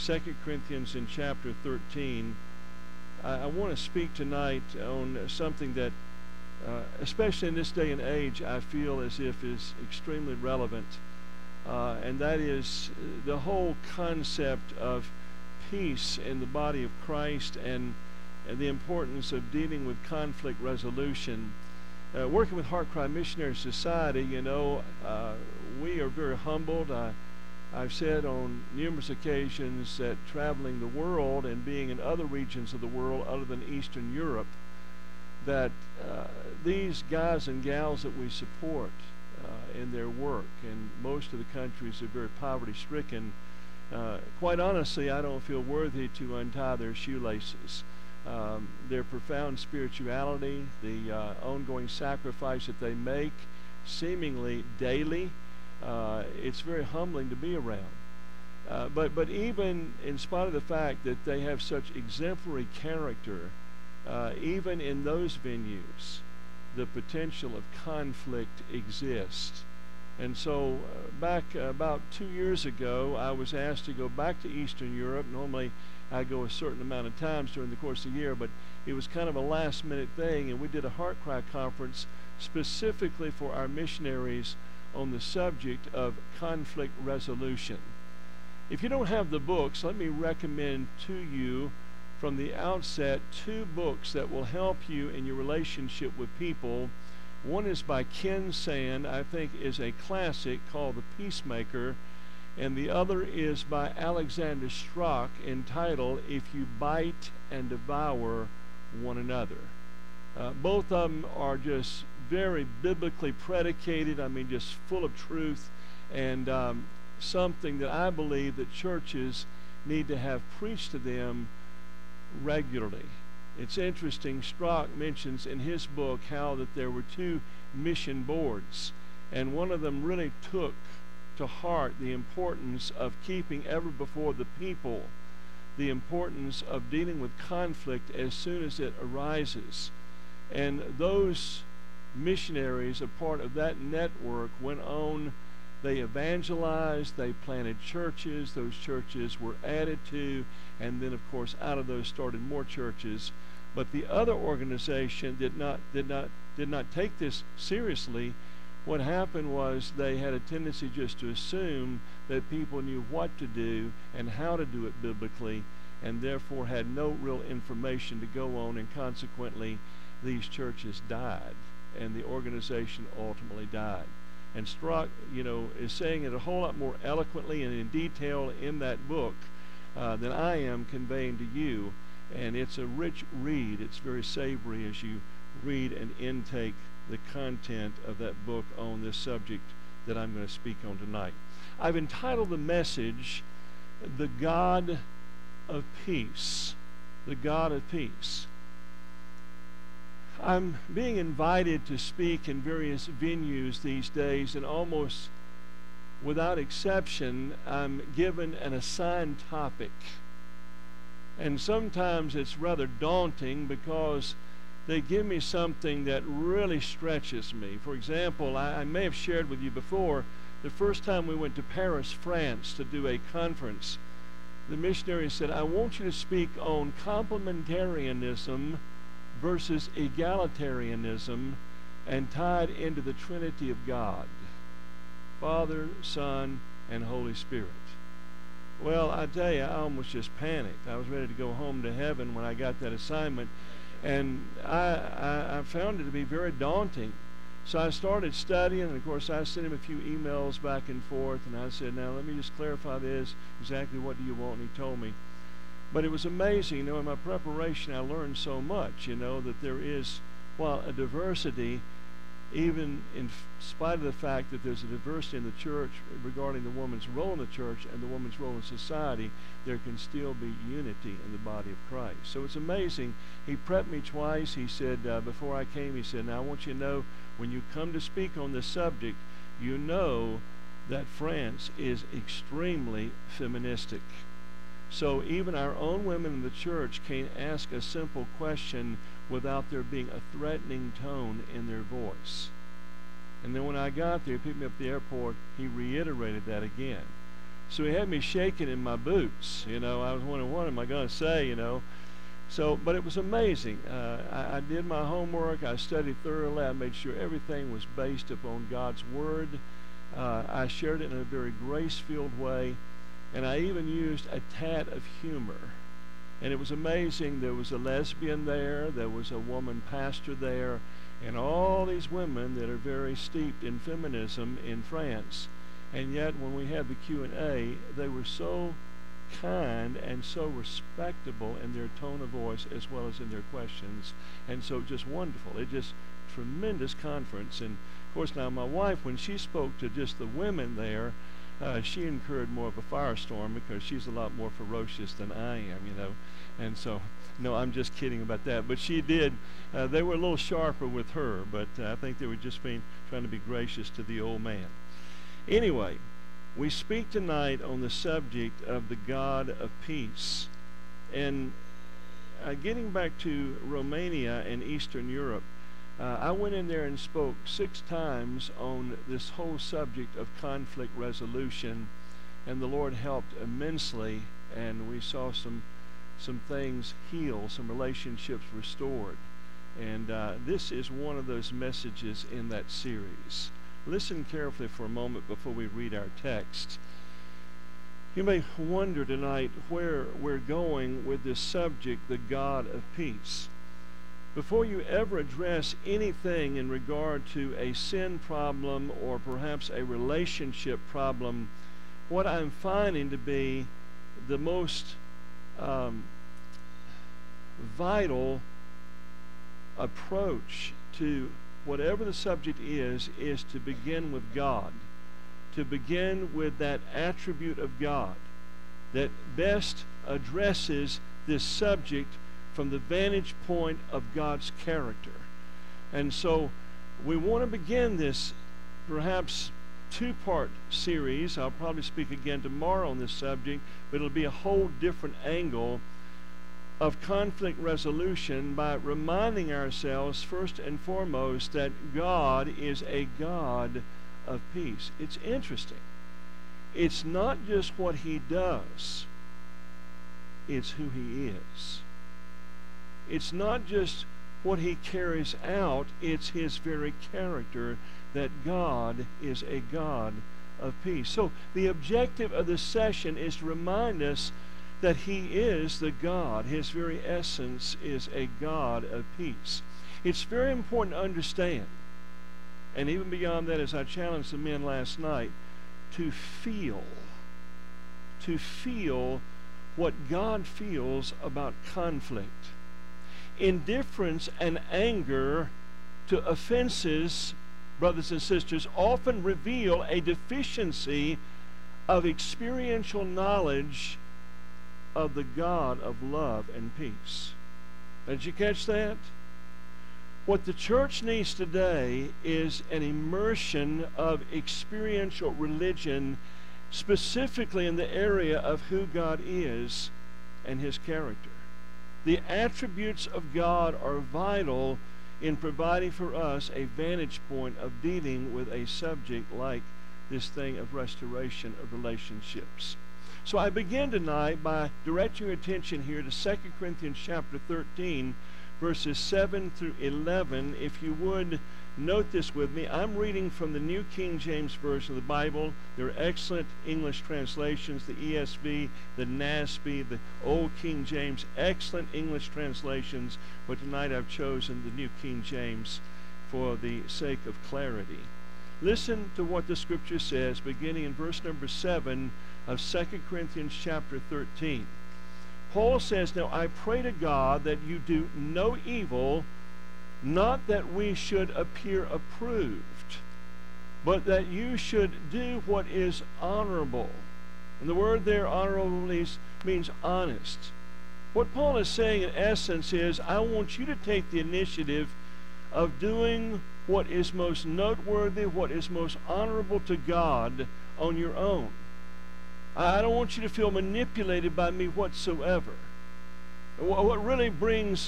2 Corinthians in chapter 13. I want to speak tonight on something that, especially in this day and age, I feel as if is extremely relevant, and that is the whole concept of peace in the body of Christ and the importance of dealing with conflict resolution. Working with Heart Cry Missionary Society, we are very humbled. I've said on numerous occasions that traveling the world and being in other regions of the world other than Eastern Europe, that these guys and gals that we support in their work, and most of the countries are very poverty-stricken, quite honestly, I don't feel worthy to untie their shoelaces. Their profound spirituality, the ongoing sacrifice that they make, seemingly daily, it's very humbling to be around. But even in spite of the fact that they have such exemplary character, even in those venues, the potential of conflict exists. And so back about 2 years ago, I was asked to go back to Eastern Europe. Normally I go a certain amount of times during the course of the year, but it was kind of a last-minute thing, and we did a Heart Cry conference specifically for our missionaries on the subject of conflict resolution. If you don't have the books, let me recommend to you from the outset 2 books that will help you in your relationship with people. One is by Ken Sand, I think is a classic, called The Peacemaker, and the other is by Alexander Strauch, entitled If You Bite and Devour One Another. Both of them are just very biblically predicated, just full of truth, and something that I believe that churches need to have preached to them regularly. It's interesting, Strauch mentions in his book how that there were 2 mission boards, and one of them really took to heart the importance of keeping ever before the people the importance of dealing with conflict as soon as it arises. And those missionaries, a part of that network, went on, they evangelized, they planted churches, those churches were added to, and then of course out of those started more churches. But the other organization did not take this seriously. What happened was they had a tendency just to assume that people knew what to do and how to do it biblically, and therefore had no real information to go on, and consequently these churches died, and the organization ultimately died. And Strauch, is saying it a whole lot more eloquently and in detail in that book than I am conveying to you. And it's a rich read. It's very savory as you read and intake the content of that book on this subject that I'm going to speak on tonight. I've entitled the message, The God of Peace. The God of Peace. I'm being invited to speak in various venues these days, and almost without exception, I'm given an assigned topic. And sometimes it's rather daunting because they give me something that really stretches me. For example, I may have shared with you before, the first time we went to Paris, France to do a conference, the missionary said, I want you to speak on complementarianism versus egalitarianism and tied into the Trinity of God, Father, Son, and Holy Spirit. Well, I tell you, I almost just panicked. I was ready to go home to heaven when I got that assignment, and I found it to be very daunting. So I started studying, and of course I sent him a few emails back and forth, and I said, now let me just clarify this, exactly what do you want? And he told me. But it was amazing, in my preparation I learned so much, that there is, while a diversity, even in spite of the fact that there's a diversity in the church regarding the woman's role in the church and the woman's role in society, there can still be unity in the body of Christ. So it's amazing. He prepped me twice. He said, before I came, he said, now I want you to know, when you come to speak on this subject, you know that France is extremely feministic. So even our own women in the church can't ask a simple question without there being a threatening tone in their voice. And then when I got there, he picked me up at the airport, he reiterated that again. So he had me shaking in my boots. I was wondering, what am I going to say, So, but it was amazing. I did my homework. I studied thoroughly. I made sure everything was based upon God's Word. I shared it in a very grace-filled way. And I even used a tad of humor. And it was amazing. There was a lesbian there. There was a woman pastor there. And all these women that are very steeped in feminism in France. And yet when we had the Q&A, they were so kind and so respectable in their tone of voice as well as in their questions. And so just wonderful. It just tremendous conference. And of course now my wife, when she spoke to just the women there, she incurred more of a firestorm because she's a lot more ferocious than I am, And so, no, I'm just kidding about that. But she did. They were a little sharper with her, but I think they were just trying to be gracious to the old man. Anyway, we speak tonight on the subject of the God of peace. And getting back to Romania and Eastern Europe, I went in there and spoke 6 times on this whole subject of conflict resolution, and the Lord helped immensely, and we saw some things heal, some relationships restored. And this is one of those messages in that series. Listen carefully for a moment before we read our text. You may wonder tonight where we're going with this subject, the God of peace. Before you ever address anything in regard to a sin problem or perhaps a relationship problem, what I'm finding to be the most vital approach to whatever the subject is to begin with God, to begin with that attribute of God that best addresses this subject from the vantage point of God's character. And so we want to begin this perhaps 2-part series. I'll probably speak again tomorrow on this subject, but it'll be a whole different angle of conflict resolution by reminding ourselves first and foremost that God is a God of peace. It's interesting. It's not just what he does, it's who he is. It's not just what he carries out, it's his very character that God is a God of peace. So the objective of this session is to remind us that he is the God. His very essence is a God of peace. It's very important to understand, and even beyond that, as I challenged the men last night, to feel what God feels about conflict. Indifference and anger to offenses, brothers and sisters, often reveal a deficiency of experiential knowledge of the God of love and peace. Did you catch that? What the church needs today is an immersion of experiential religion, specifically in the area of who God is and his character. The attributes of God are vital in providing for us a vantage point of dealing with a subject like this thing of restoration of relationships. So I begin tonight by directing your attention here to 2 Corinthians chapter 13, verses 7 through 11. If you would note this with me, I'm reading from the New King James Version of the Bible. There are excellent English translations, the ESV, the NASB, the Old King James, excellent English translations, but tonight I've chosen the New King James for the sake of clarity. Listen to what the scripture says, beginning in verse number 7 of 2 Corinthians chapter 13. Paul says, "Now I pray to God that you do no evil, not that we should appear approved, but that you should do what is honorable." And the word there, honorable, means honest. What Paul is saying in essence is, I want you to take the initiative of doing what is most noteworthy, what is most honorable to God on your own. I don't want you to feel manipulated by me whatsoever. What really brings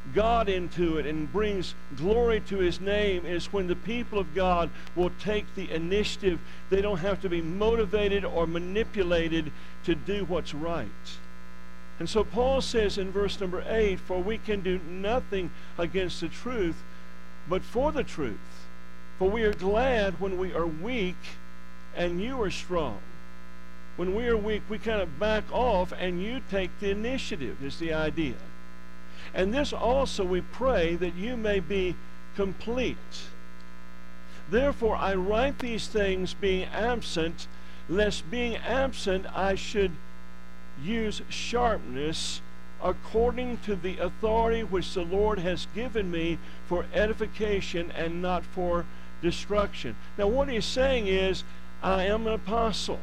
God into it and brings glory to His name is when the people of God will take the initiative. They don't have to be motivated or manipulated to do what's right. And so Paul says in verse number 8, "For we can do nothing against the truth, but for the truth. For we are glad when we are weak and you are strong." When we are weak, we kind of back off and you take the initiative, is the idea. "And this also we pray that you may be complete. Therefore I write these things being absent, lest being absent I should use sharpness according to the authority which the Lord has given me for edification and not for destruction." Now what he's saying is, I am an apostle.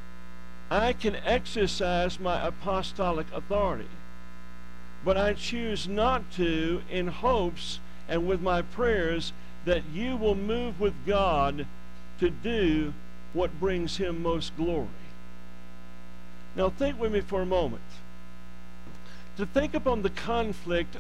I can exercise my apostolic authority, but I choose not to, in hopes and with my prayers that you will move with God to do what brings Him most glory. Now think with me for a moment. To think upon the content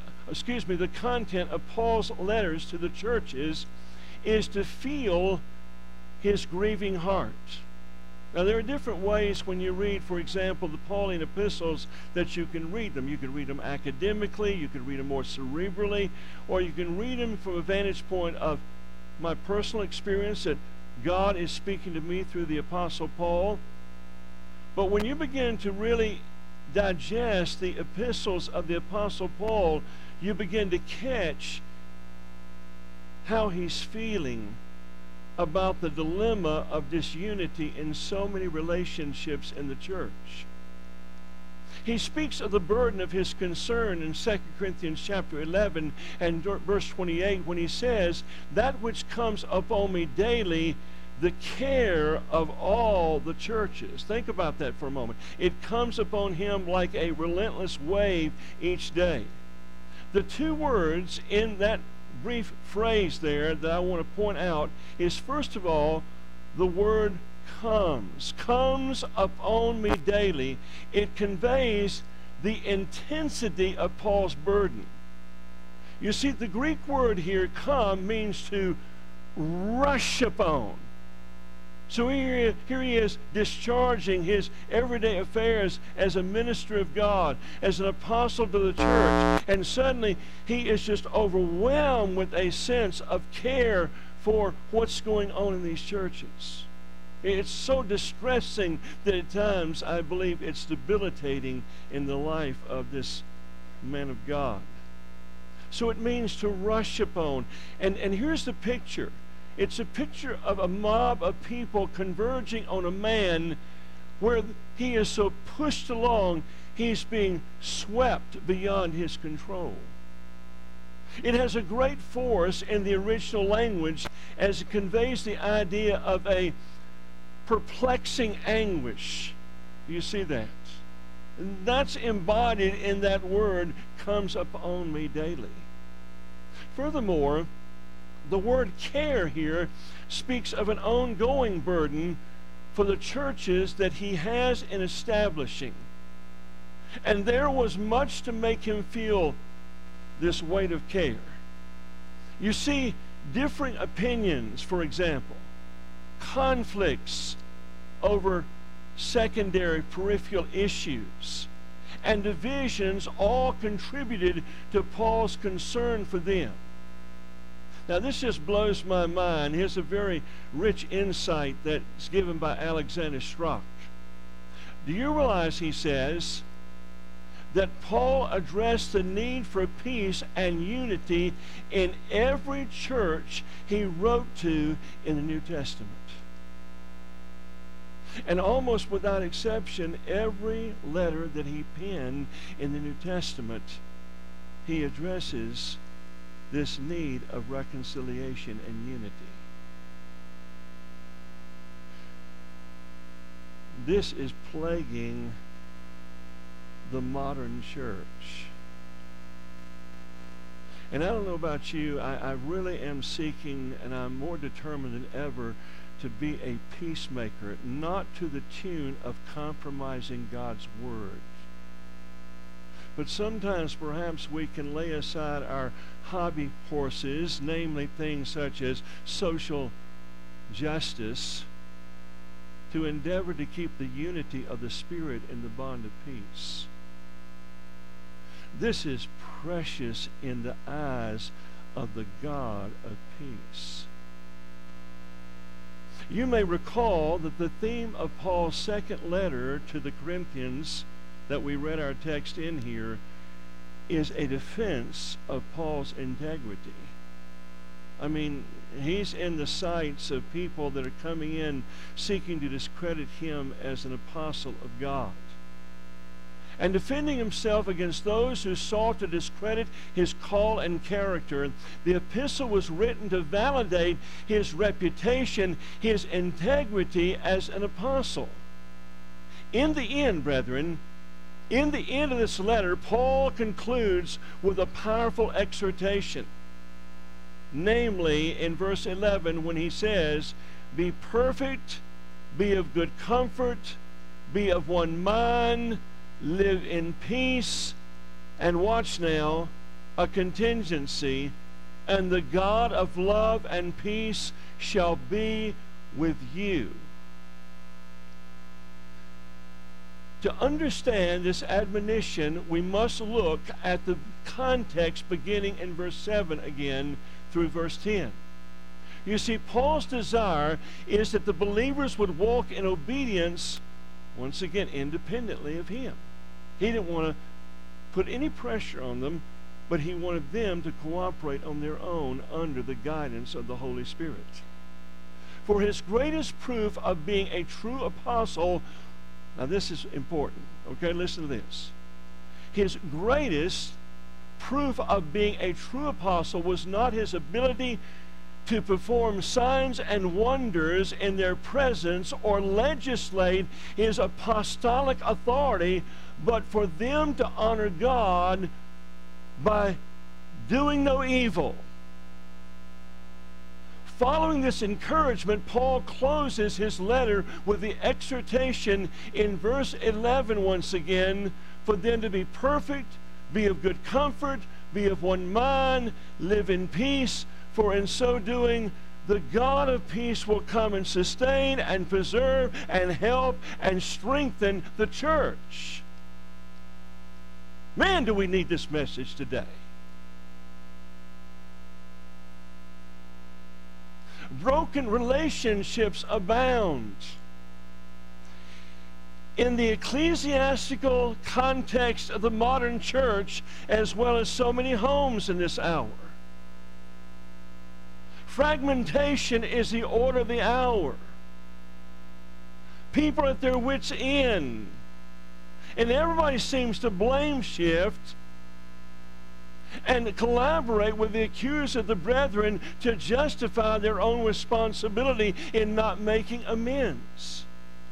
of Paul's letters to the churches is to feel his grieving heart. Now there are different ways when you read, for example, the Pauline epistles that you can read them. You can read them academically, you can read them more cerebrally, or you can read them from a vantage point of my personal experience that God is speaking to me through the Apostle Paul. But when you begin to really digest the epistles of the Apostle Paul, you begin to catch how he's feeling about the dilemma of disunity in so many relationships in the church. He speaks of the burden of his concern in 2 Corinthians chapter 11 and verse 28 when he says, "That which comes upon me daily, the care of all the churches." Think about that for a moment. It comes upon him like a relentless wave each day. The two words in that brief phrase there that I want to point out is, first of all, the word comes upon me daily. It conveys the intensity of Paul's burden. You see, the Greek word here, come, means to rush upon. So here he is discharging his everyday affairs as a minister of God, as an apostle to the church, and suddenly he is just overwhelmed with a sense of care for what's going on in these churches. It's so distressing that at times I believe it's debilitating in the life of this man of God. So it means to rush upon. And here's the picture. It's a picture of a mob of people converging on a man where he is so pushed along, he's being swept beyond his control. It has a great force in the original language as it conveys the idea of a perplexing anguish. Do you see that? And that's embodied in that word, comes upon me daily. Furthermore, the word care here speaks of an ongoing burden for the churches that he has in establishing. And there was much to make him feel this weight of care. You see, differing opinions, for example, conflicts over secondary peripheral issues, and divisions all contributed to Paul's concern for them. Now this just blows my mind. Here's a very rich insight that's given by Alexander Strauch. Do you realize, he says, that Paul addressed the need for peace and unity in every church he wrote to in the New Testament? And almost without exception, every letter that he penned in the New Testament, he addresses this need of reconciliation and unity. This is plaguing the modern church. And I don't know about you, I really am seeking, and I'm more determined than ever to be a peacemaker, not to the tune of compromising God's word. But sometimes perhaps we can lay aside our hobby horses, namely things such as social justice, to endeavor to keep the unity of the Spirit in the bond of peace. This is precious in the eyes of the God of peace. You may recall that the theme of Paul's second letter to the Corinthians that we read our text in here is a defense of Paul's integrity. I mean, he's in the sights of people that are coming in seeking to discredit him as an apostle of God, and defending himself against those who sought to discredit his call and character. The epistle was written to validate his reputation, his integrity as an apostle. In the end, brethren, in the end of this letter, Paul concludes with a powerful exhortation. Namely, in verse 11, when he says, "Be perfect, be of good comfort, be of one mind, live in peace," and watch now, a contingency, "and the God of love and peace shall be with you." To understand this admonition, we must look at the context beginning in verse 7 again through verse 10. You see, Paul's desire is that the believers would walk in obedience, once again, independently of him. He didn't want to put any pressure on them, but he wanted them to cooperate on their own under the guidance of the Holy Spirit. For his greatest proof of being a true apostle, now this is important, okay, listen to this. His greatest proof of being a true apostle was not his ability to perform signs and wonders in their presence or legislate his apostolic authority, but for them to honor God by doing no evil. Following this encouragement, Paul closes his letter with the exhortation in verse 11 once again, for them to be perfect, be of good comfort, be of one mind, live in peace, for in so doing the God of peace will come and sustain and preserve and help and strengthen the church. Man, do we need this message today. Broken relationships abound. In the ecclesiastical context of the modern church, as well as so many homes in this hour. Fragmentation is the order of the hour. People at their wits' end. And everybody seems to blame shift and collaborate with the accusers of the brethren to justify their own responsibility in not making amends.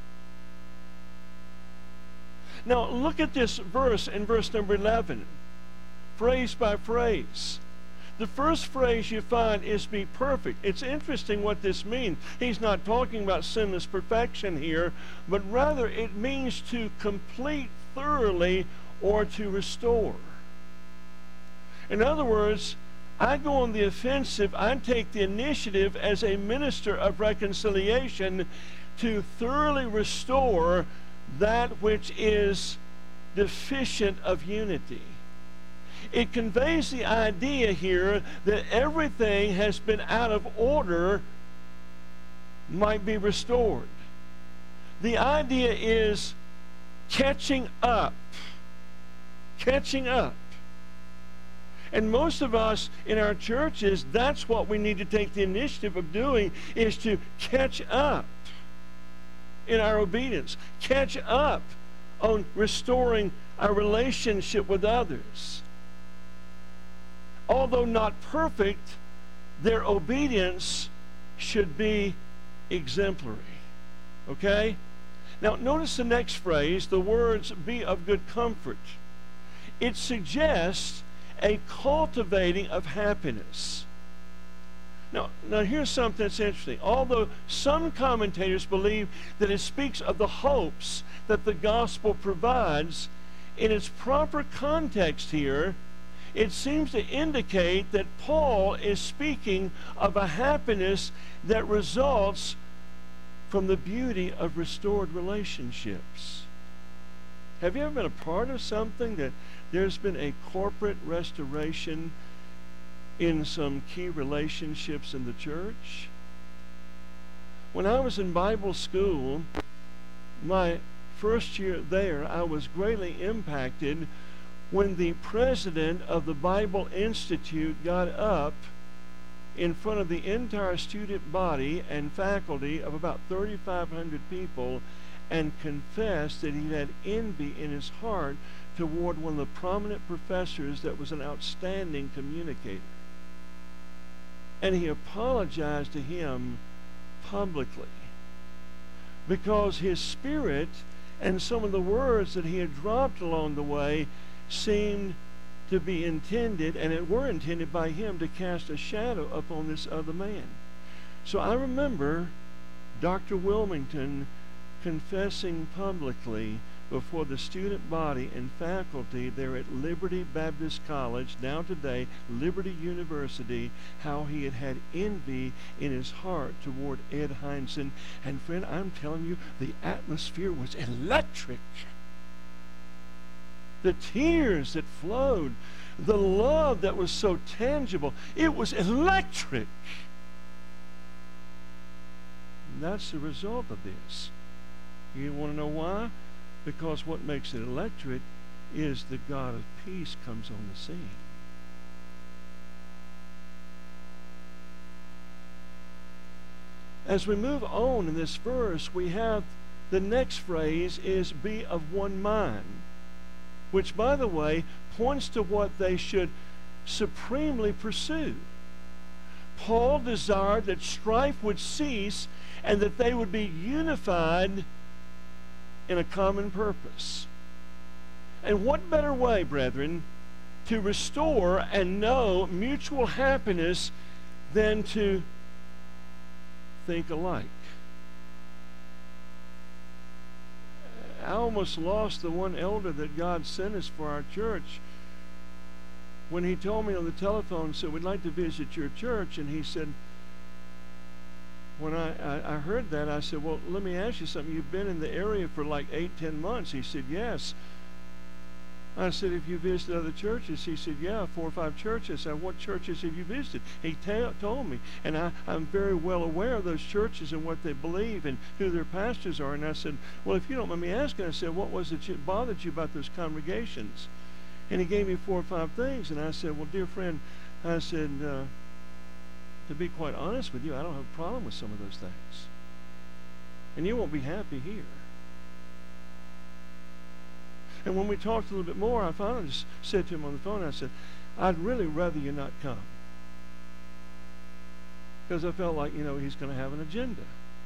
Now look at this verse in verse number 11, phrase by phrase. The first phrase you find is "be perfect." It's interesting what this means. He's not talking about sinless perfection here, but rather it means to complete thoroughly or to restore. In other words, I go on the offensive, I take the initiative as a minister of reconciliation to thoroughly restore that which is deficient of unity. It conveys the idea here that everything has been out of order might be restored. The idea is catching up. Catching up. And most of us in our churches, that's what we need to take the initiative of doing, is to catch up in our obedience. Catch up on restoring our relationship with others. Although not perfect, their obedience should be exemplary. Okay? Now notice the next phrase, the words "be of good comfort." It suggests a cultivating of happiness. Now here's something that's interesting. Although some commentators believe that it speaks of the hopes that the gospel provides, in its proper context here, it seems to indicate that Paul is speaking of a happiness that results from the beauty of restored relationships. Have you ever been a part of something that there's been a corporate restoration in some key relationships in the church? When I was in Bible school, my first year there, I was greatly impacted when the president of the Bible Institute got up in front of the entire student body and faculty of about 3,500 people and confessed that he had envy in his heart toward one of the prominent professors that was an outstanding communicator. And he apologized to him publicly because his spirit and some of the words that he had dropped along the way seemed to be intended, and it were intended by him to cast a shadow upon this other man. So I remember Dr. Wilmington confessing publicly before the student body and faculty there at Liberty Baptist College, now today Liberty University, how he had had envy in his heart toward Ed Hindson. And friend, I'm telling you, the atmosphere was electric. The tears that flowed, the love that was so tangible, it was electric. And that's the result of this. You want to know why? Because what makes it electric is the God of peace comes on the scene. As we move on in this verse, we have the next phrase is be of one mind, which, by the way, points to what they should supremely pursue. Paul desired that strife would cease and that they would be unified in a common purpose. And what better way, brethren, to restore and know mutual happiness than to think alike? I almost lost the one elder that God sent us for our church when he told me on the telephone, said, we'd like to visit your church. And he said, when I heard that, I said, well, let me ask you something. You've been in the area for like 8-10 months. He said, yes. I said, have you visited other churches? He said, yeah, 4 or 5 churches. I said, what churches have you visited? He told me. And I'm very well aware of those churches and what they believe and who their pastors are. And I said, well, if you don't mind me asking, I said, what was it that bothered you about those congregations? And he gave me 4 or 5 things. And I said, well, dear friend, I said, to be quite honest with you, I don't have a problem with some of those things. And you won't be happy here. And when we talked a little bit more, I finally just said to him on the phone, I said, I'd really rather you not come. Because I felt like, he's going to have an agenda.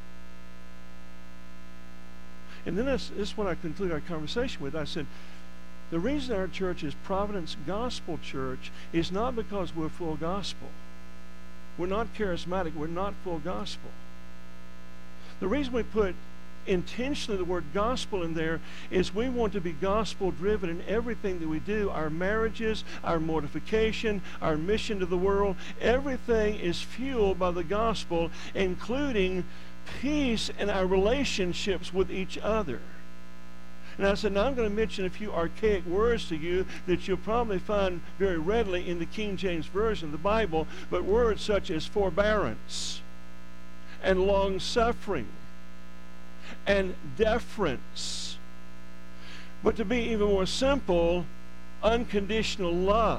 And then this is what I conclude our conversation with. I said, the reason our church is Providence Gospel Church is not because we're full gospel. We're not charismatic. We're not full gospel. The reason we put intentionally the word gospel in there is we want to be gospel driven in everything that we do. Our marriages, our mortification, our mission to the world, everything is fueled by the gospel, including peace in our relationships with each other. And I said, now I'm going to mention a few archaic words to you that you'll probably find very readily in the King James Version of the Bible, but words such as forbearance and long-suffering and deference. But to be even more simple, unconditional love.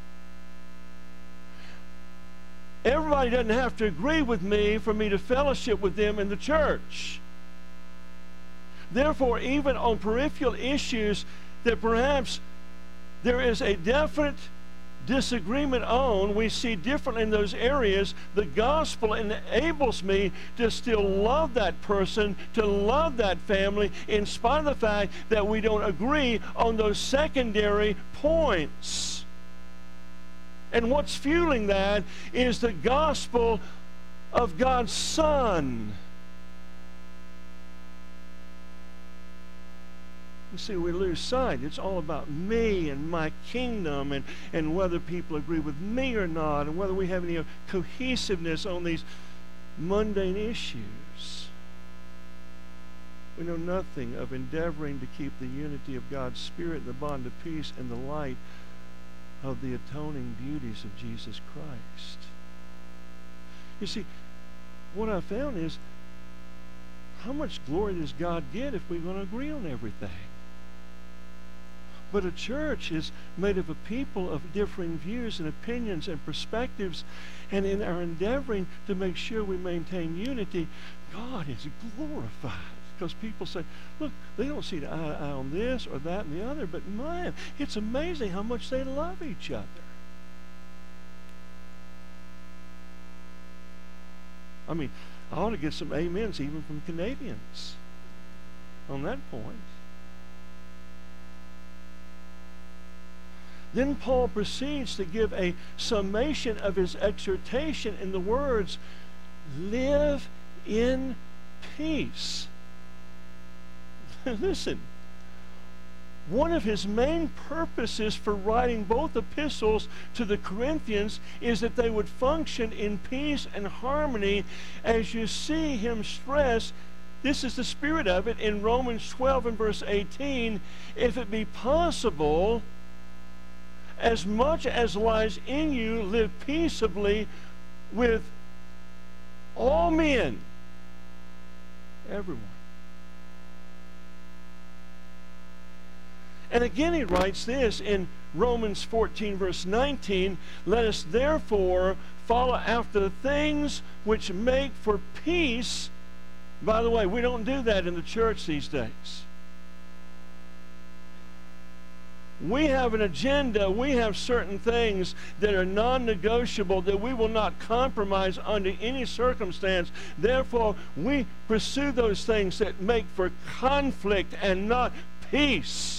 Everybody doesn't have to agree with me for me to fellowship with them in the church. Therefore, even on peripheral issues that perhaps there is a definite disagreement on, we see differently in those areas, the gospel enables me to still love that person, to love that family, in spite of the fact that we don't agree on those secondary points. And what's fueling that is the gospel of God's Son. See, we lose sight. It's all about me and my kingdom and whether people agree with me or not and whether we have any cohesiveness on these mundane issues. We know nothing of endeavoring to keep the unity of God's Spirit, the bond of peace, in the light of the atoning beauties of Jesus Christ. You see, what I found is, how much glory does God get if we're going to agree on everything? But a church is made of a people of differing views and opinions and perspectives, and in our endeavoring to make sure we maintain unity, God is glorified. Because people say, look, they don't see eye to eye on this or that and the other, but man, it's amazing how much they love each other. I mean, I ought to get some amens even from Canadians on that point. Then Paul proceeds to give a summation of his exhortation in the words, live in peace. Listen, one of his main purposes for writing both epistles to the Corinthians is that they would function in peace and harmony, as you see him stress. This is the spirit of it in Romans 12 and verse 18. If it be possible, as much as lies in you, live peaceably with all men, everyone. And again he writes this in Romans 14 verse 19, let us therefore follow after the things which make for peace. By the way, we don't do that in the church these days. We have an agenda. We have certain things that are non-negotiable that we will not compromise under any circumstance. Therefore, we pursue those things that make for conflict and not peace.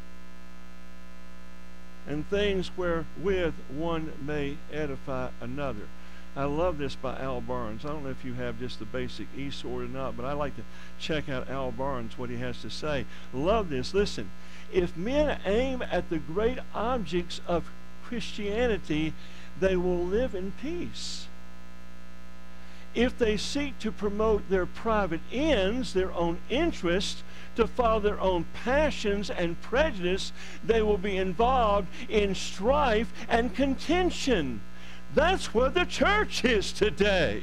And things wherewith one may edify another. I love this by Al Barnes. I don't know if you have just the basic e-sword or not, but I like to check out Al Barnes, what he has to say. Love this. Listen, if men aim at the great objects of Christianity, they will live in peace. If they seek to promote their private ends, their own interests, to follow their own passions and prejudice, they will be involved in strife and contention. That's where the church is today.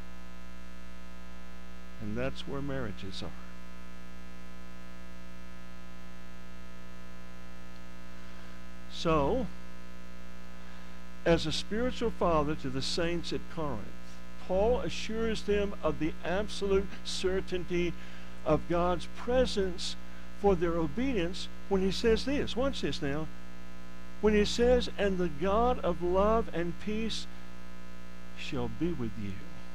And that's where marriages are. So, as a spiritual father to the saints at Corinth, Paul assures them of the absolute certainty of God's presence for their obedience when he says this. Watch this now. When he says, and the God of love and peace shall be with you.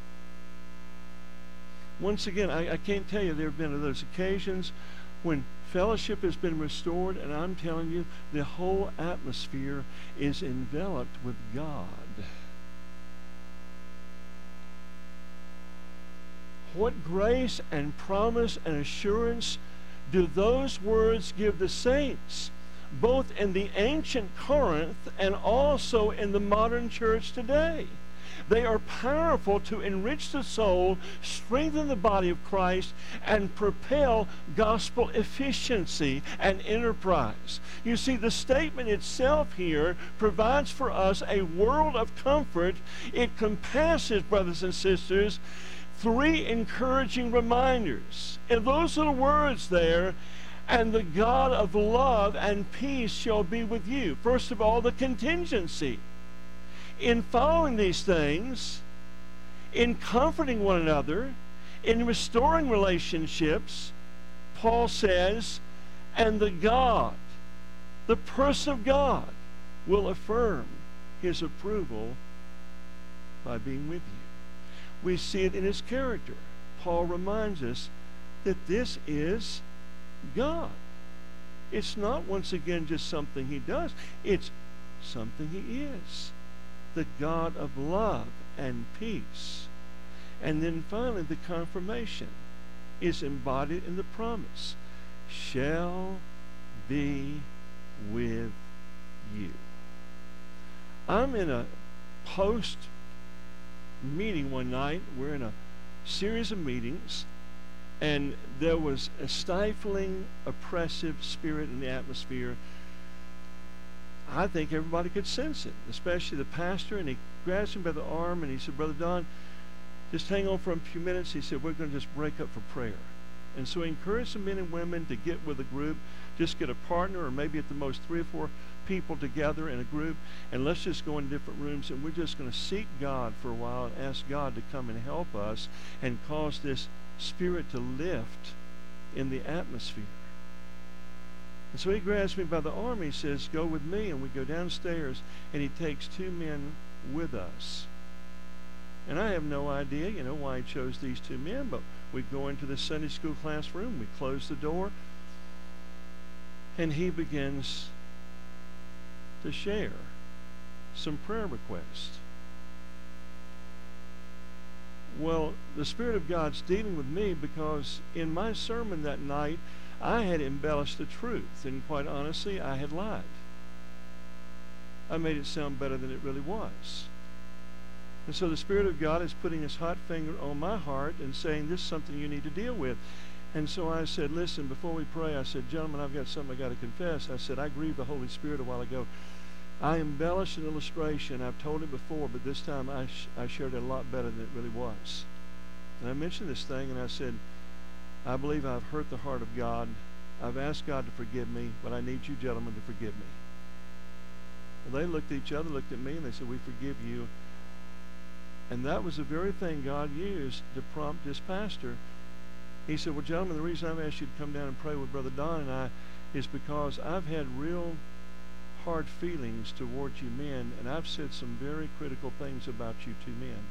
Once again, I can't tell you, there have been those occasions when fellowship has been restored, and I'm telling you, the whole atmosphere is enveloped with God. What grace and promise and assurance do those words give the saints, both in the ancient Corinth and also in the modern church today? They are powerful to enrich the soul, strengthen the body of Christ, and propel gospel efficiency and enterprise. You see, the statement itself here provides for us a world of comfort. It compasses, brothers and sisters, three encouraging reminders. And those little words there, and the God of love and peace shall be with you. First of all, the contingency. In following these things, in comforting one another, in restoring relationships, Paul says, and the God, the person of God, will affirm his approval by being with you. We see it in his character. Paul reminds us that this is God. It's not, once again, just something he does. It's something he is. The God of love and peace. And then finally, the confirmation is embodied in the promise. Shall be with you. I'm in a post meeting one night. We're in a series of meetings, and there was a stifling, oppressive spirit in the atmosphere. I think everybody could sense it, especially the pastor, and he grabs him by the arm and he said, Brother Don, just hang on for a few minutes. He said, we're going to just break up for prayer. And so he encouraged the men and women to get with a group, just get a partner, or maybe at the most 3 or 4 people together in a group, and let's just go in different rooms, and we're just going to seek God for a while and ask God to come and help us and cause this spirit to lift in the atmosphere. And so he grabs me by the arm. He says, go with me. And we go downstairs, and he takes 2 men with us. And I have no idea, why he chose these 2 men, but we go into the Sunday school classroom. We close the door, and he begins to share some prayer requests. Well, the Spirit of God's dealing with me because in my sermon that night, I had embellished the truth, and quite honestly, I had lied. I made it sound better than it really was. And so the Spirit of God is putting his hot finger on my heart and saying, this is something you need to deal with. And so I said, listen, before we pray, I said, gentlemen, I've got something I got to confess. I said, I grieved the Holy Spirit a while ago. I embellished an illustration. I've told it before, but this time I shared it a lot better than it really was. And I mentioned this thing, and I said, I believe I've hurt the heart of God. I've asked God to forgive me, but I need you gentlemen to forgive me. Well, they looked at each other, looked at me, and they said, we forgive you. And that was the very thing God used to prompt this pastor. He said, well, gentlemen, the reason I've asked you to come down and pray with Brother Don and I is because I've had real hard feelings towards you men, and I've said some very critical things about you 2 men.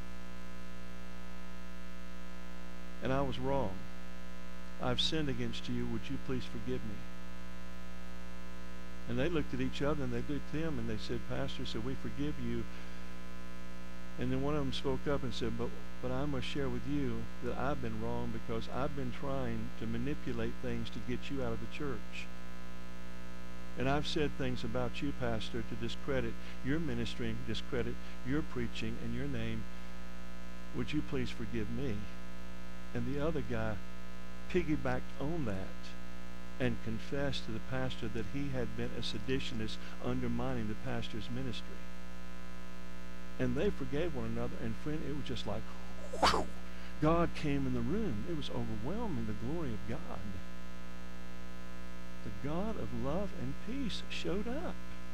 And I was wrong. I've sinned against you. Would you please forgive me? And they looked at each other, and they looked at him, and they said, Pastor, said, we forgive you. And then one of them spoke up and said, but I must share with you that I've been wrong because I've been trying to manipulate things to get you out of the church. And I've said things about you, Pastor, to discredit your ministry, discredit your preaching and your name. Would you please forgive me? And the other guy piggybacked on that and confessed to the pastor that he had been a seditionist undermining the pastor's ministry. And they forgave one another, and friend, it was just like, whew, God came in the room. It was overwhelming, the glory of God. The God of love and peace showed up.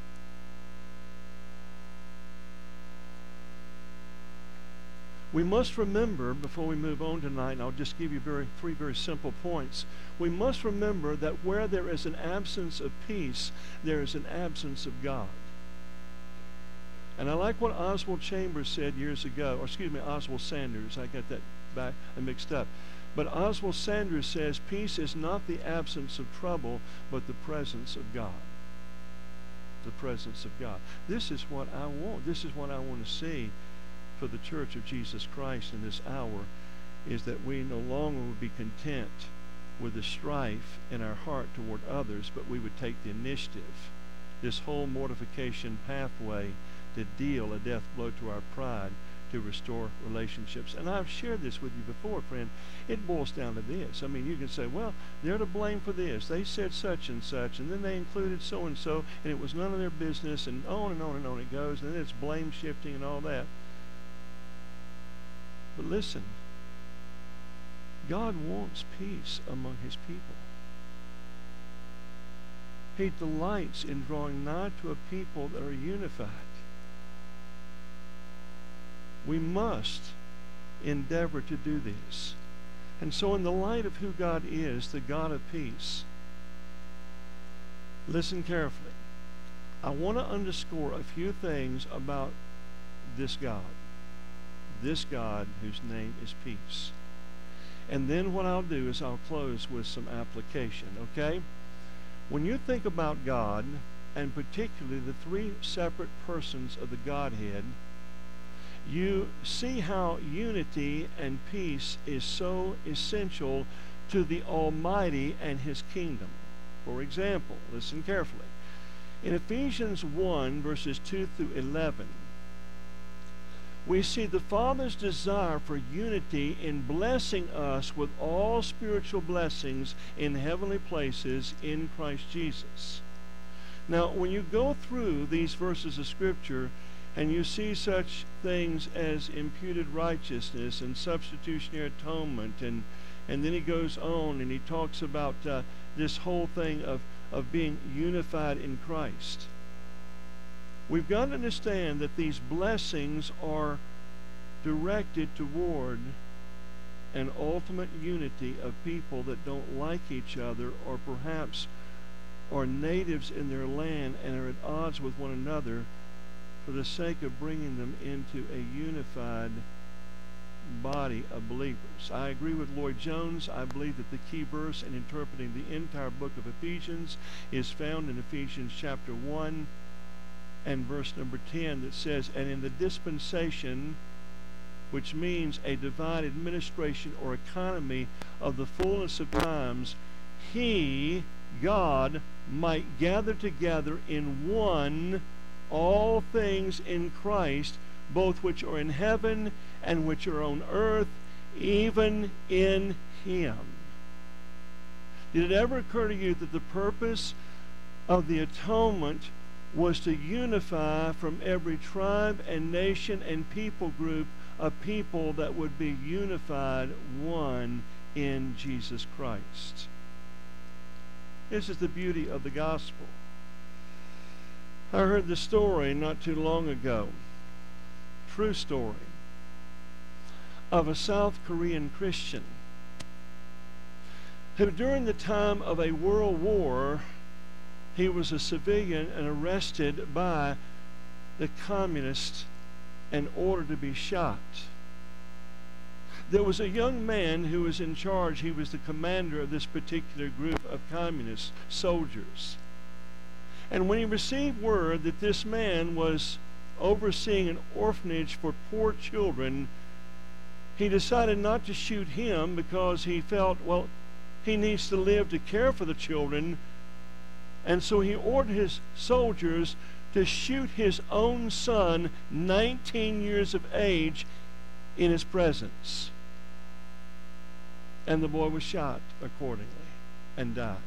We must remember, before we move on tonight, and I'll just give you 3 very simple points. We must remember that where there is an absence of peace, there is an absence of God. And I like what Oswald Chambers said years ago, Oswald Sanders. I got that back and mixed up. But Oswald Sanders says, peace is not the absence of trouble, but the presence of God. The presence of God. This is what I want. This is what I want to see for the Church of Jesus Christ in this hour, is that we no longer would be content with the strife in our heart toward others, but we would take the initiative, this whole mortification pathway, to deal a death blow to our pride, to restore relationships. And I've shared this with you before, friend. It boils down to this. I mean, you can say, well, they're to blame for this. They said such and such, and then they included so-and-so, and it was none of their business, and on and on and on it goes, and then it's blame shifting and all that. But listen, God wants peace among his people. He delights in drawing nigh to a people that are unified. We must endeavor to do this. And so in the light of who God is, the God of peace, listen carefully. I want to underscore a few things about this God whose name is peace. And then what I'll do is I'll close with some application, okay? When you think about God, and particularly the 3 separate persons of the Godhead, you see how unity and peace is so essential to the Almighty and his kingdom. For example, listen carefully. In Ephesians 1, verses 2 through 11, we see the Father's desire for unity in blessing us with all spiritual blessings in heavenly places in Christ Jesus. Now, when you go through these verses of Scripture and you see such things as imputed righteousness and substitutionary atonement, and then he goes on and he talks about this whole thing of being unified in Christ. We've got to understand that these blessings are directed toward an ultimate unity of people that don't like each other, or perhaps are natives in their land and are at odds with one another, for the sake of bringing them into a unified body of believers. I agree with Lloyd Jones. I believe that the key verse in interpreting the entire book of Ephesians is found in Ephesians chapter 1 and verse number 10, that says, "And in the dispensation," which means a divine administration or economy of the fullness of times, he, God, might gather together in one all things in Christ, both which are in heaven and which are on earth, even in him. Did it ever occur to you that the purpose of the atonement was to unify from every tribe and nation and people group a people that would be unified one in Jesus Christ? This is the beauty of the gospel. I heard the story not too long ago, true story, of a South Korean Christian who during the time of a world war, he was a civilian and arrested by the communists and ordered to be shot. There was a young man who was in charge. He was the commander of this particular group of communist soldiers. And when he received word that this man was overseeing an orphanage for poor children, he decided not to shoot him because he felt, well, he needs to live to care for the children. And so he ordered his soldiers to shoot his own son, 19 years of age, in his presence. And the boy was shot accordingly and died.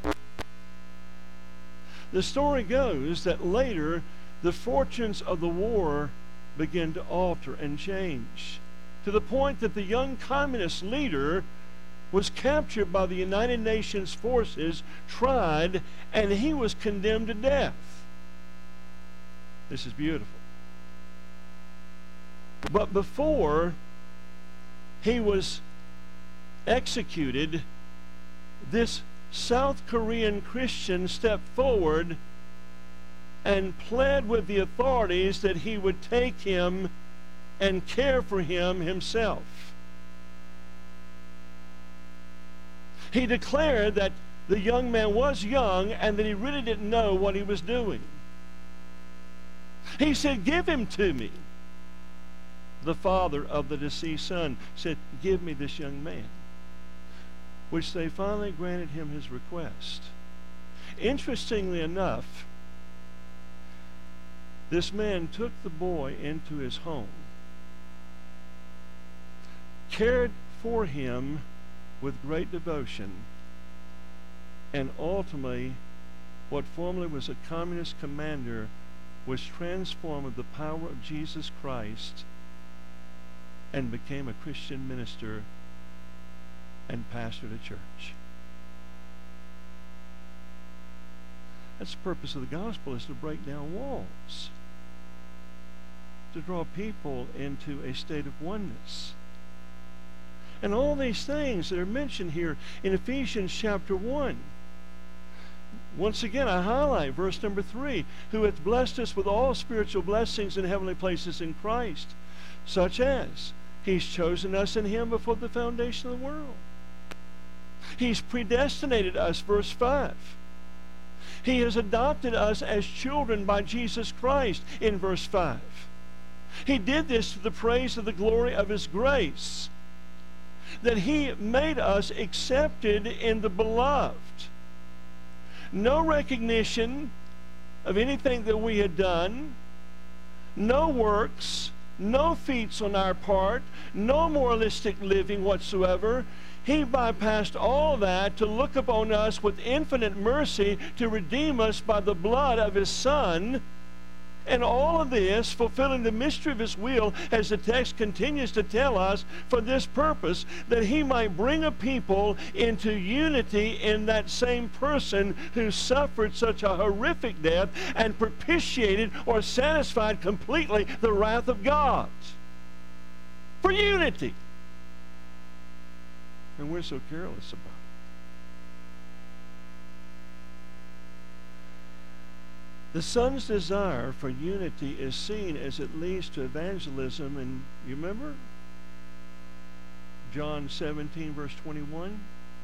The story goes that later the fortunes of the war began to alter and change, to the point that the young communist leader was captured by the United Nations forces, tried, and he was condemned to death. This is beautiful. But before he was executed, this South Korean Christian stepped forward and pled with the authorities that he would take him and care for him himself. He declared that the young man was young and that he really didn't know what he was doing. He said, "Give him to me." The father of the deceased son said, "Give me this young man," which they finally granted him his request. Interestingly enough, this man took the boy into his home, cared for him with great devotion, and ultimately, what formerly was a communist commander was transformed with the power of Jesus Christ and became a Christian minister and pastored a church. That's the purpose of the gospel, is to break down walls, to draw people into a state of oneness. And all these things that are mentioned here in Ephesians chapter 1. Once again, I highlight verse number 3, "Who hath blessed us with all spiritual blessings in heavenly places in Christ, such as He's chosen us in Him before the foundation of the world. He's predestinated us," verse 5. "He has adopted us as children by Jesus Christ," in verse 5. He did this to the praise of the glory of His grace, that He made us accepted in the beloved. no recognition of anything that we had done, no works, no feats on our part, no moralistic living whatsoever. He bypassed all that to look upon us with infinite mercy to redeem us by the blood of His Son. And all of this, fulfilling the mystery of His will, as the text continues to tell us, for this purpose, that He might bring a people into unity in that same person who suffered such a horrific death and propitiated or satisfied completely the wrath of God. For unity. And we're so careless about it. The Son's desire for unity is seen as it leads to evangelism. And you remember John 17, verse 21?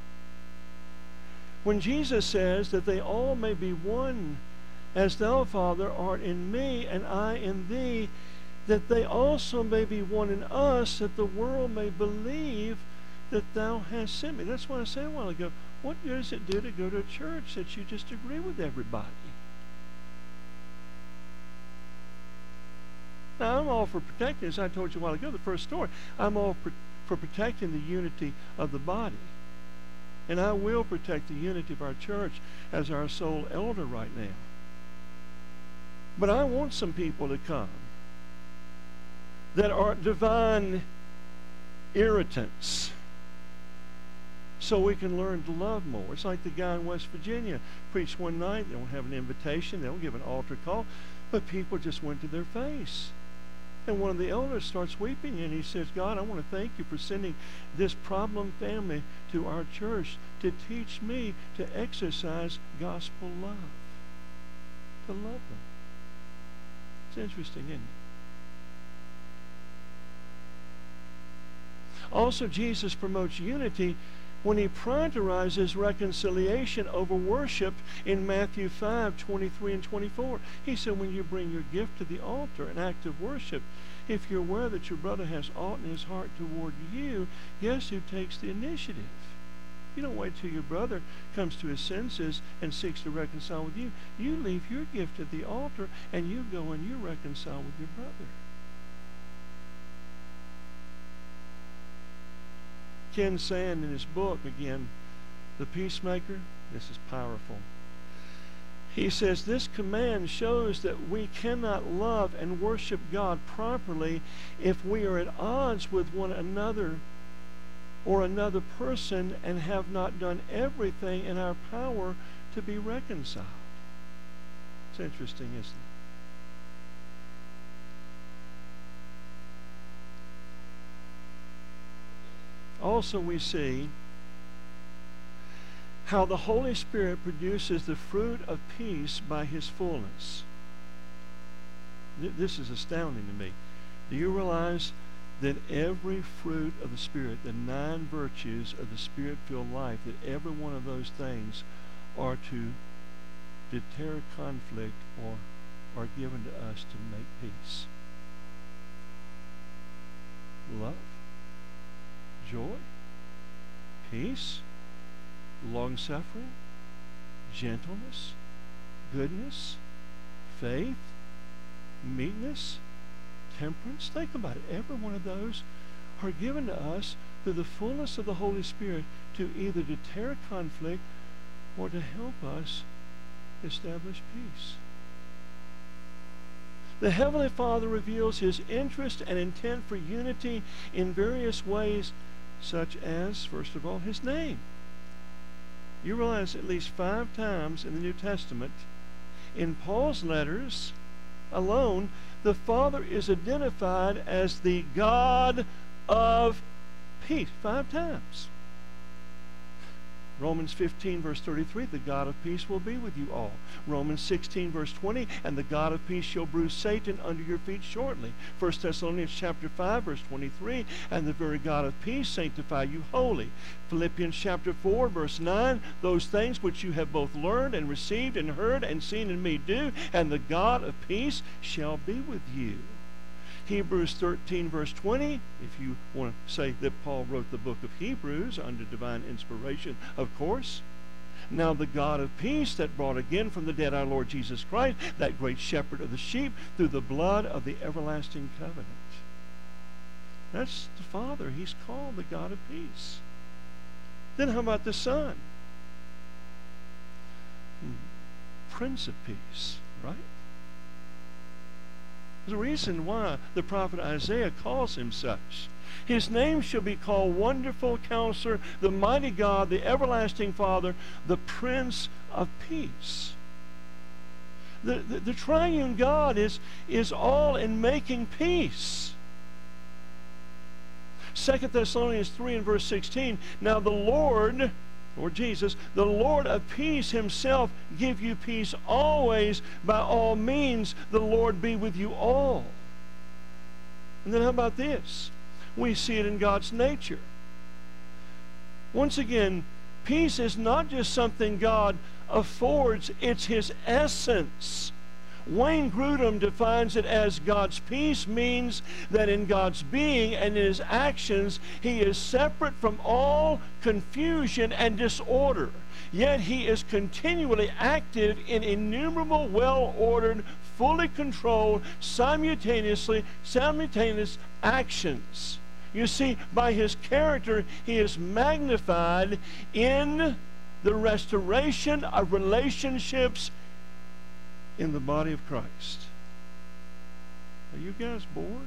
When Jesus says that they all may be one, as thou, Father, art in me and I in thee, that they also may be one in us, that the world may believe that thou hast sent me. That's what I said a while ago. What does it do to go to a church that you just agree with everybody? Now, I'm all for protecting, as I told you a while ago, the first story. I'm all for protecting the unity of the body. And I will protect the unity of our church as our sole elder right now. But I want some people to come that are divine irritants so we can learn to love more. It's like the guy in West Virginia preached one night. They don't have an invitation. They don't give an altar call. But people just went to their face. And one of the elders starts weeping, and he says, God, I want to thank you for sending this problem family to our church to teach me to exercise gospel love. To love them. It's interesting, isn't it? Also, Jesus promotes unity when He prioritizes reconciliation over worship in Matthew 5, 23 and 24. He said, when you bring your gift to the altar, an act of worship, if you're aware that your brother has aught in his heart toward you, guess who takes the initiative? You don't wait till your brother comes to his senses and seeks to reconcile with you. You leave your gift at the altar and you go and you reconcile with your brother. Ken Sand, in his book, again, The Peacemaker, this is powerful. He says, this command shows that we cannot love and worship God properly if we are at odds with one another or another person and have not done everything in our power to be reconciled. It's interesting, isn't it? Also, we see how the Holy Spirit produces the fruit of peace by His fullness. This is astounding to me. Do you realize that every fruit of the Spirit, the 9 virtues of the Spirit-filled life, that every one of those things are to deter conflict or are given to us to make peace? Love, joy, peace, long-suffering, gentleness, goodness, faith, meekness, temperance. Think about it. Every one of those are given to us through the fullness of the Holy Spirit to either deter conflict or to help us establish peace. The Heavenly Father reveals His interest and intent for unity in various ways, such as, first of all, His name. You realize at least 5 times in the New Testament, in Paul's letters alone, the Father is identified as the God of peace. 5 times. Romans 15, verse 33, the God of peace will be with you all. Romans 16, verse 20, and the God of peace shall bruise Satan under your feet shortly. 1 Thessalonians chapter 5, verse 23, and the very God of peace sanctify you wholly. Philippians chapter 4, verse 9, those things which you have both learned and received and heard and seen in me do, and the God of peace shall be with you. Hebrews 13, verse 20, if you want to say that Paul wrote the book of Hebrews under divine inspiration, of course. Now the God of peace that brought again from the dead our Lord Jesus Christ, that great shepherd of the sheep, through the blood of the everlasting covenant. That's the Father. He's called the God of peace. Then how about the Son? Prince of Peace, right? There's a reason why the prophet Isaiah calls him such. His name shall be called Wonderful Counselor, the Mighty God, the Everlasting Father, the Prince of Peace. The triune God is all in making peace. 2 Thessalonians 3 and verse 16, now the Lord Jesus, the Lord of peace himself give you peace always, by all means, the Lord be with you all. And then how about this? We see it in God's nature. Once again, peace is not just something God affords, it's his essence. Wayne Grudem defines it as God's peace means that in God's being and in his actions, he is separate from all confusion and disorder. Yet he is continually active in innumerable, well-ordered, fully controlled, simultaneous actions. You see, by his character, he is magnified in the restoration of relationships in the body of Christ. Are you guys bored?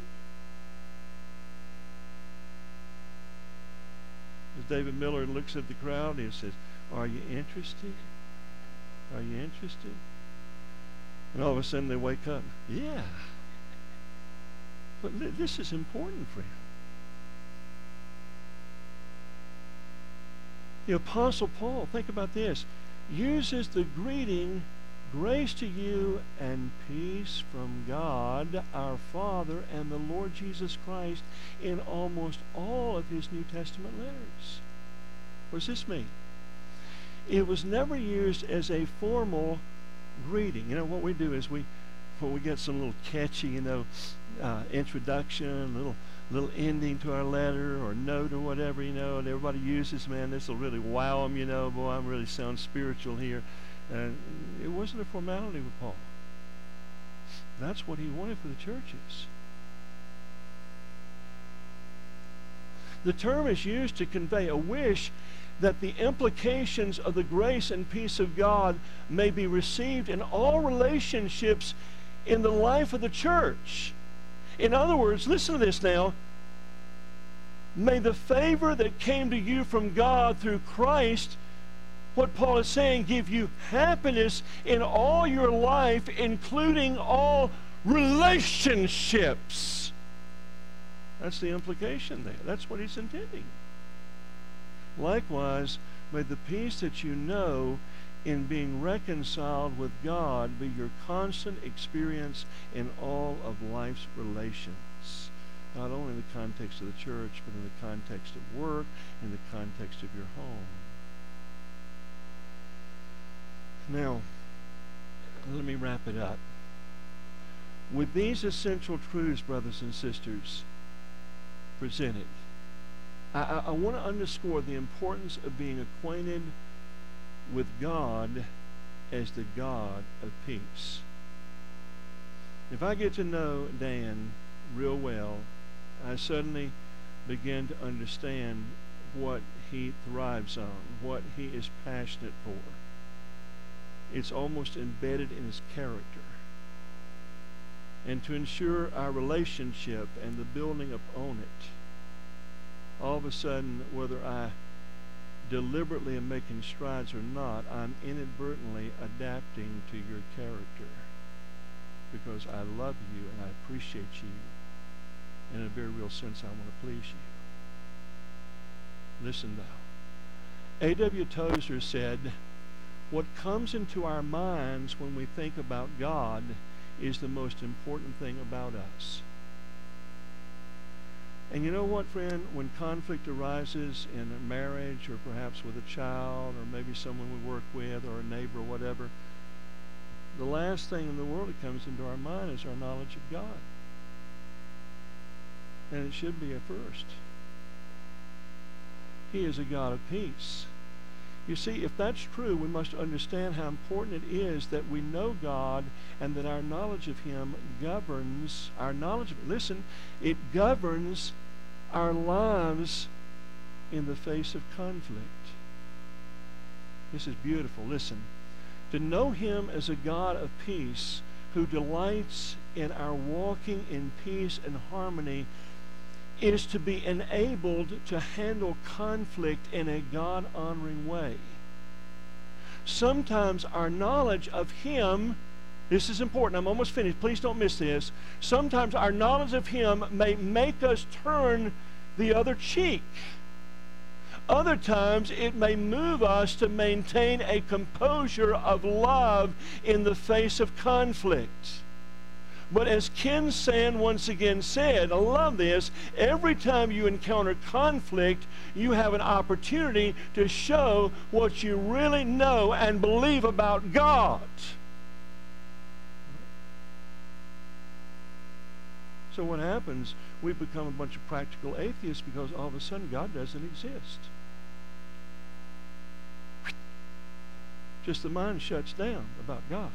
As David Miller looks at the crowd, he says, are you interested? Are you interested? And all of a sudden they wake up. Yeah. But this is important, friend. The Apostle Paul, think about this, uses the greeting, grace to you and peace from God our Father and the Lord Jesus Christ, in almost all of his New Testament letters. What does this mean? It was never used as a formal greeting. You know, what we do is when we get some little catchy, introduction, little ending to our letter or note or whatever, and everybody uses, man, this will really wow them, boy, I'm really sound spiritual here. And it wasn't a formality with Paul. That's what he wanted for the churches. The term is used to convey a wish that the implications of the grace and peace of God may be received in all relationships in the life of the church. In other words, listen to this now. May the favor that came to you from God through Christ, what Paul is saying, give you happiness in all your life, including all relationships. That's the implication there. That's what he's intending. Likewise, may the peace that you know in being reconciled with God be your constant experience in all of life's relations. Not only in the context of the church, but in the context of work, in the context of your home. Now, let me wrap it up. With these essential truths, brothers and sisters, presented, I want to underscore the importance of being acquainted with God as the God of peace. If I get to know Dan real well, I suddenly begin to understand what he thrives on, what he is passionate for. It's almost embedded in his character. And to ensure our relationship and the building upon it, all of a sudden, whether I deliberately am making strides or not, I'm inadvertently adapting to your character because I love you and I appreciate you. In a very real sense, I want to please you. Listen now. A.W. Tozer said, what comes into our minds when we think about God is the most important thing about us. And you know what, friend? When conflict arises in a marriage or perhaps with a child or maybe someone we work with or a neighbor or whatever, the last thing in the world that comes into our mind is our knowledge of God. And it should be a first. He is a God of peace. You see, if that's true, we must understand how important it is that we know God and that our knowledge of Him governs our knowledge of Him. Listen, it governs our lives in the face of conflict. This is beautiful. Listen, to know Him as a God of peace who delights in our walking in peace and harmony is to be enabled to handle conflict in a God-honoring way. Sometimes our knowledge of Him, this is important, I'm almost finished, please don't miss this. Sometimes our knowledge of Him may make us turn the other cheek. Other times it may move us to maintain a composure of love in the face of conflict. But as Ken Sand once again said, I love this, every time you encounter conflict, you have an opportunity to show what you really know and believe about God. So what happens? We become a bunch of practical atheists because all of a sudden God doesn't exist. Just the mind shuts down about God.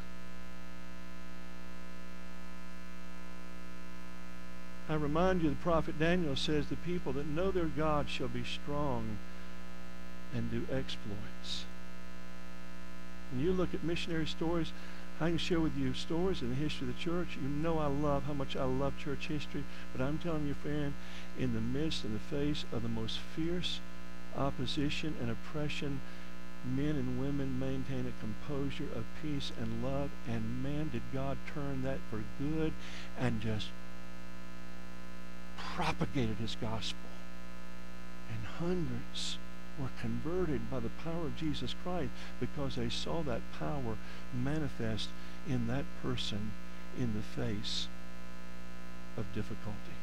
I remind you, the prophet Daniel says, the people that know their God shall be strong and do exploits. When you look at missionary stories, I can share with you stories in the history of the church. You know how much I love church history, but I'm telling you, friend, in the midst and the face of the most fierce opposition and oppression, men and women maintain a composure of peace and love, and man, did God turn that for good and just propagated His gospel. And hundreds were converted by the power of Jesus Christ because they saw that power manifest in that person in the face of difficulty.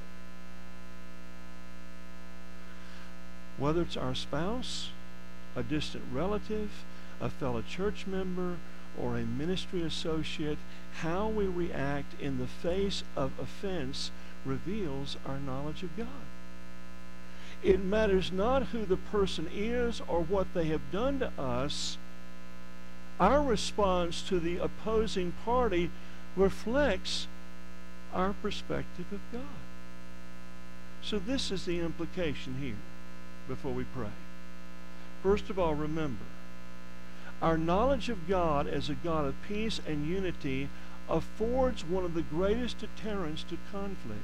Whether it's our spouse, a distant relative, a fellow church member, or a ministry associate, how we react in the face of offense reveals our knowledge of God. It matters not who the person is or what they have done to us. Our response to the opposing party reflects our perspective of God. So this is the implication here before we pray. First of all, remember, our knowledge of God as a God of peace and unity affords one of the greatest deterrents to conflict.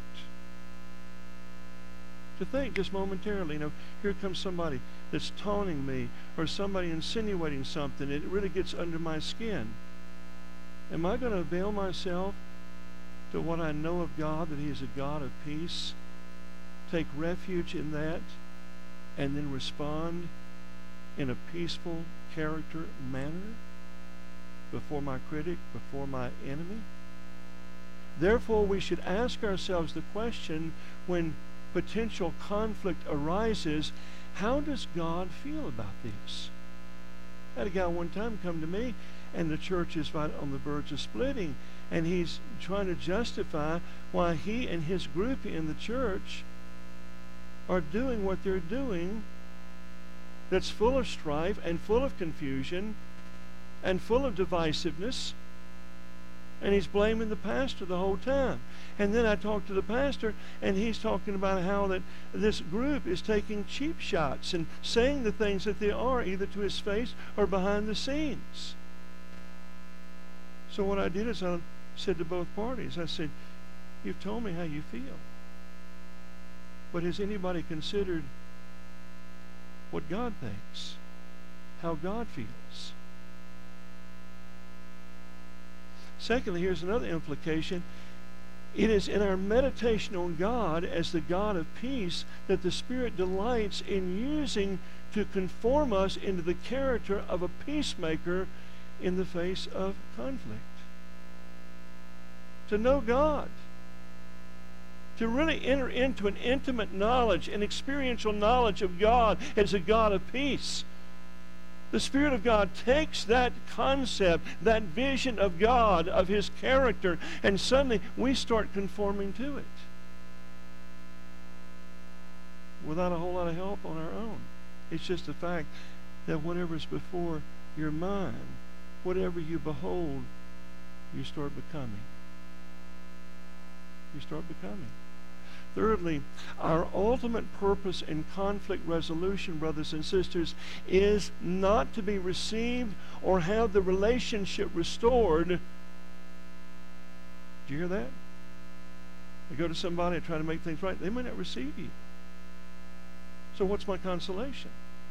To think just momentarily, here comes somebody that's taunting me or somebody insinuating something, it really gets under my skin. Am I going to avail myself to what I know of God, that He is a God of peace, take refuge in that, and then respond in a peaceful character manner before my critic, before my enemy? Therefore, we should ask ourselves the question, when potential conflict arises, how does God feel about this? I had a guy one time come to me, and the church is right on the verge of splitting, and he's trying to justify why he and his group in the church are doing what they're doing, that's full of strife and full of confusion and full of divisiveness. And he's blaming the pastor the whole time. And then I talked to the pastor, and he's talking about how that this group is taking cheap shots and saying the things that they are, either to his face or behind the scenes. So what I did is I said to both parties, I said, you've told me how you feel. But has anybody considered what God thinks? How God feels? Secondly, here's another implication. It is in our meditation on God as the God of peace that the Spirit delights in using to conform us into the character of a peacemaker in the face of conflict. To know God, to really enter into an intimate knowledge, an experiential knowledge of God as a God of peace. The Spirit of God takes that concept, that vision of God, of His character, and suddenly we start conforming to it without a whole lot of help on our own. It's just the fact that whatever is before your mind, whatever you behold, you start becoming. You start becoming. Thirdly, our ultimate purpose in conflict resolution, brothers and sisters, is not to be received or have the relationship restored. Do you hear that? You go to somebody and try to make things right, they may not receive you. So what's my consolation?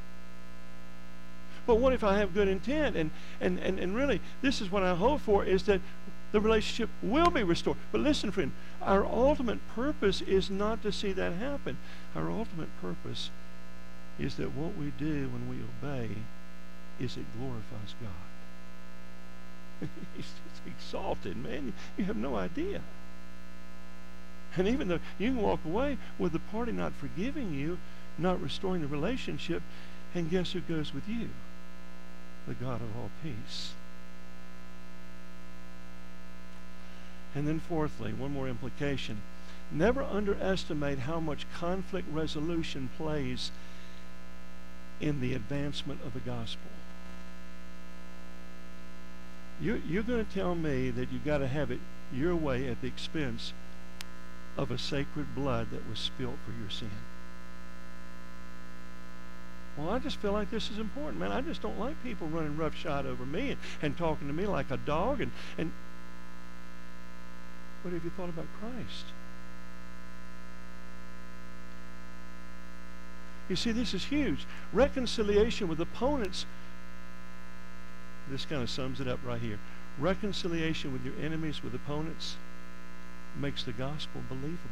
But what if I have good intent? And really, this is what I hope for, is that the relationship will be restored. But listen, friend, our ultimate purpose is not to see that happen. Our ultimate purpose is that what we do when we obey is it glorifies God. It's exalted, man. You have no idea. And even though you can walk away with the party not forgiving you, not restoring the relationship, and guess who goes with you? The God of all peace. And then fourthly, one more implication. Never underestimate how much conflict resolution plays in the advancement of the gospel. You're going to tell me that you've got to have it your way at the expense of a sacred blood that was spilt for your sin. Well, I just feel like this is important, man. I just don't like people running roughshod over me and talking to me like a dog. And what have you thought about Christ? You see, this is huge. Reconciliation with opponents. This kind of sums it up right here. Reconciliation with your enemies, with opponents, makes the gospel believable.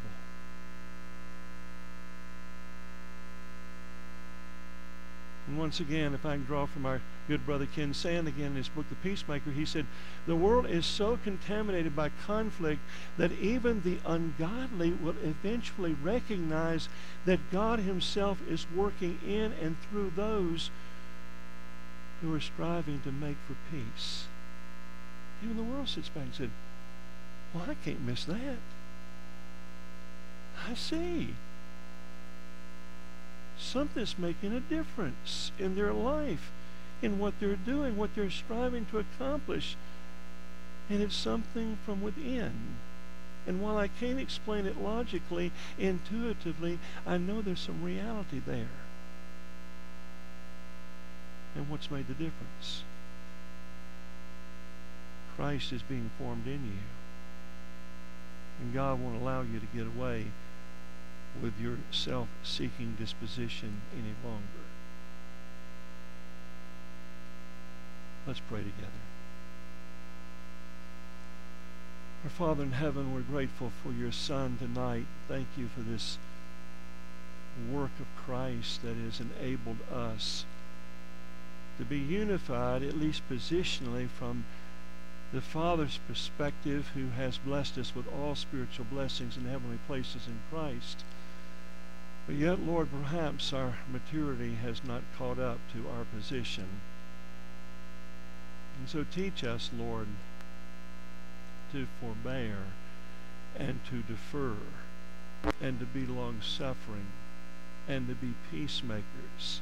And once again, if I can draw from our good brother Ken Sand again in his book, The Peacemaker, he said, the world is so contaminated by conflict that even the ungodly will eventually recognize that God himself is working in and through those who are striving to make for peace. Even the world sits back and said, well, I can't miss that. I see. Something's making a difference in their life, in what they're doing, what they're striving to accomplish. And it's something from within. And while I can't explain it logically, intuitively, I know there's some reality there. And what's made the difference? Christ is being formed in you. And God won't allow you to get away with your self-seeking disposition any longer. Let's pray together. Our Father in heaven, we're grateful for your Son tonight. Thank you for this work of Christ that has enabled us to be unified, at least positionally, from the Father's perspective, who has blessed us with all spiritual blessings in heavenly places in Christ. But yet, Lord, perhaps our maturity has not caught up to our position. And so teach us, Lord, to forbear and to defer and to be long-suffering and to be peacemakers.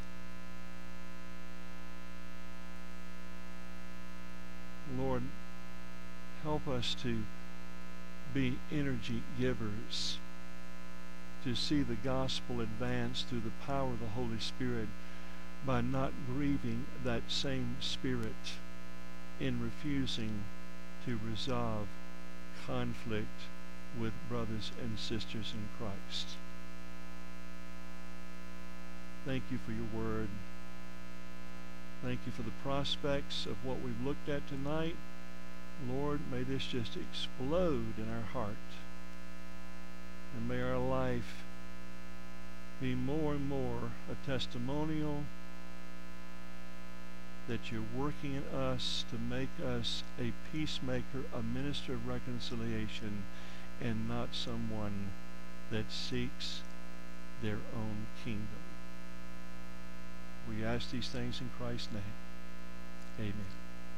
Lord, help us to be energy givers, to see the gospel advance through the power of the Holy Spirit by not grieving that same Spirit in refusing to resolve conflict with brothers and sisters in Christ. Thank you for your word. Thank you for the prospects of what we've looked at tonight. Lord, may this just explode in our heart. And may our life be more and more a testimonial that you're working in us to make us a peacemaker, a minister of reconciliation, and not someone that seeks their own kingdom. We ask these things in Christ's name. Amen.